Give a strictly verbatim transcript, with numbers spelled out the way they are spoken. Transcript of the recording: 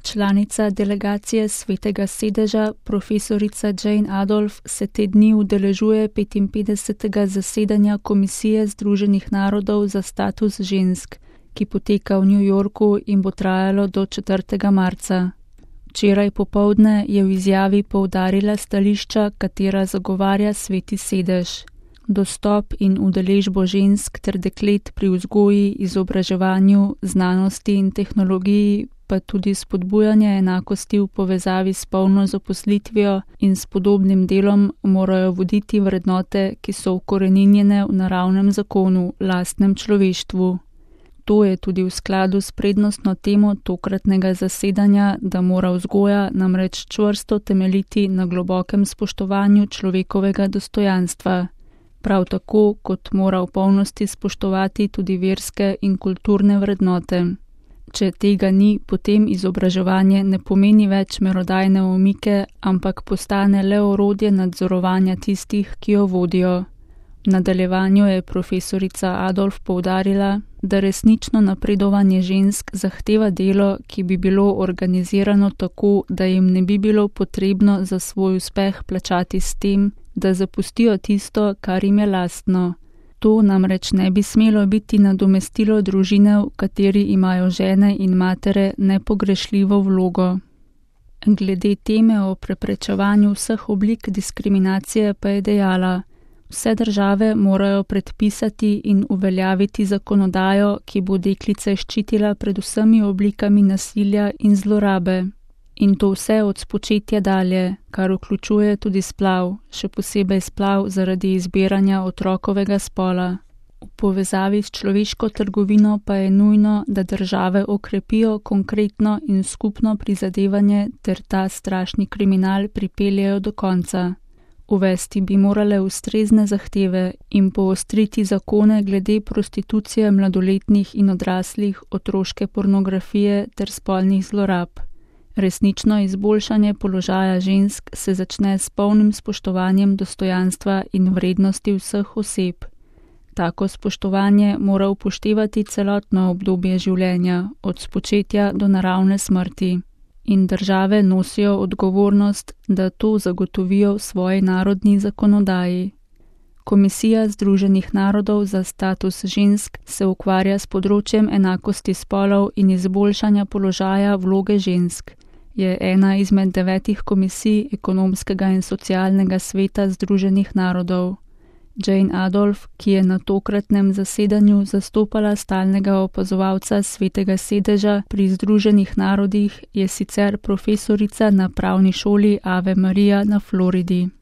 Članica delegacije Svetega sedeža, profesorica Jane Adolf, se te dni udeležuje petinpetdesetega zasedanja Komisije Združenih narodov za status žensk, ki poteka v New Yorku in bo trajalo do četrtega marca. Včeraj popoldne je v izjavi poudarila stališča, katera zagovarja Sveti sedež. Dostop in udeležbo žensk ter deklet pri vzgoji, izobraževanju, znanosti in tehnologiji, pa tudi spodbujanje enakosti v povezavi s polno zaposlitvijo in s podobnim delom morajo voditi vrednote, ki so ukoreninjene v naravnem zakonu, lastnem človeštvu. To je tudi v skladu s prednostno temo tokratnega zasedanja, da mora vzgoja namreč čvrsto temeljiti na globokem spoštovanju človekovega dostojanstva. Prav tako, kot mora v polnosti spoštovati tudi verske in kulturne vrednote. Če tega ni, potem izobraževanje ne pomeni več merodajne omike, ampak postane le orodje nadzorovanja tistih, ki jo vodijo. V nadaljevanju je profesorica Adolf poudarila, da resnično napredovanje žensk zahteva delo, ki bi bilo organizirano tako, da jim ne bi bilo potrebno za svoj uspeh plačati s tem, da zapustijo tisto, kar jim je lastno. To namreč ne bi smelo biti nadomestilo družine, v kateri imajo žene in matere nepogrešljivo vlogo. Glede teme o preprečevanju vseh oblik diskriminacije pa je dejala: vse države morajo predpisati in uveljaviti zakonodajo, ki bo deklice ščitila pred vsemi oblikami nasilja in zlorabe. In to vse od spočetja dalje, kar vključuje tudi splav, še posebej splav zaradi izbiranja otrokovega spola. V povezavi s človeško trgovino pa je nujno, da države okrepijo konkretno in skupno prizadevanje ter ta strašni kriminal pripeljejo do konca. Uvesti bi morale ustrezne zahteve in poostriti zakone glede prostitucije mladoletnih in odraslih, otroške pornografije ter spolnih zlorab. Resnično izboljšanje položaja žensk se začne s polnim spoštovanjem dostojanstva in vrednosti vseh oseb. Tako spoštovanje mora upoštevati celotno obdobje življenja, od spočetja do naravne smrti. In države nosijo odgovornost, da to zagotovijo v svoji narodni zakonodaji. Komisija Združenih narodov za status žensk se ukvarja s področjem enakosti spolov in izboljšanja položaja vloge žensk. Je ena izmed devetih komisij ekonomskega in socialnega sveta Združenih narodov. Jane Adolf, ki je na tokratnem zasedanju zastopala stalnega opazovalca Svetega sedeža pri Združenih narodih, je sicer profesorica na pravni šoli Ave Maria na Floridi.